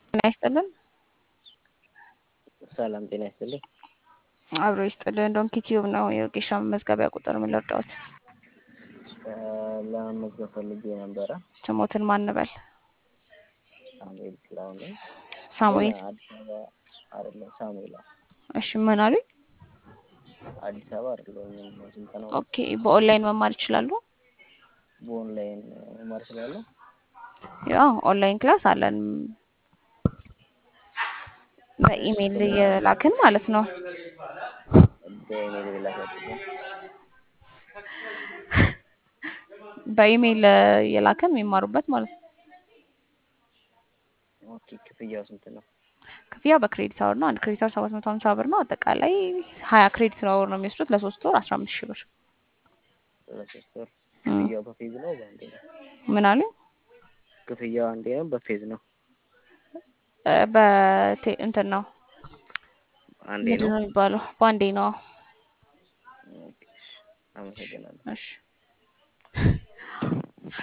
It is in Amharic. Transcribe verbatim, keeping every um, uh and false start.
ጤና ይስጥልን። ሰላም ጤና ይስጥልኝ። አብሮ ይስጥልን። ዶንኪ ቲዩብ ነው የወጌሻ መመዝገቢያ ቁጥር የምንረዳውት። ለመመዝገብ ፈልጌ ነበረ። ስሞትን ማንበል ሳሙኤል ጥላሁን ነኝ። ግን ሳሙኤል። አዲስ አበባ አይደለም። ሳሙኤል አዎ፣ እሺ ምን አሉኝ? አዲስ አበባ አይደለሁም። ስልጠናው ኦኬ በኦንላይን መማር ይችላሉ? በኦንላይን መማር እችላለሁ። ያው ኦንላይን ክላስ አለን እሺ በኢሜይል ስሙ የላክን ማለት ነው። በኢሜል የላካችሁልኝ? በኢሜይል የላክን የሚማሩበት ማለት ነው። ኦኬ ክፍያው ስንት ነው? ክፍያው በክሬዲት አወር ነው። አንድ ክሬዲት አወር ሰባት መቶ ሀምሳ ብር ነው። አጠቃላይ ሀያ ክሬዲት አወር ነው የሚወስዱት። ለሶስት ወር አስራ አምስት ሺህ ብር። ለሶስት ወር። እም፣ ክፍያው በፌዝ ነው በአንዴ ነው? ምን አሉኝ? ክፍያው አንዴ ነው በፌዝ ነው? እ፣ በቴ እንትን ነው አንዴ ምንድን ነው? ነው የሚባለው? በአንዴ ነው። ኦኬ እሺ፣ አመሰግናለሁ። እሺ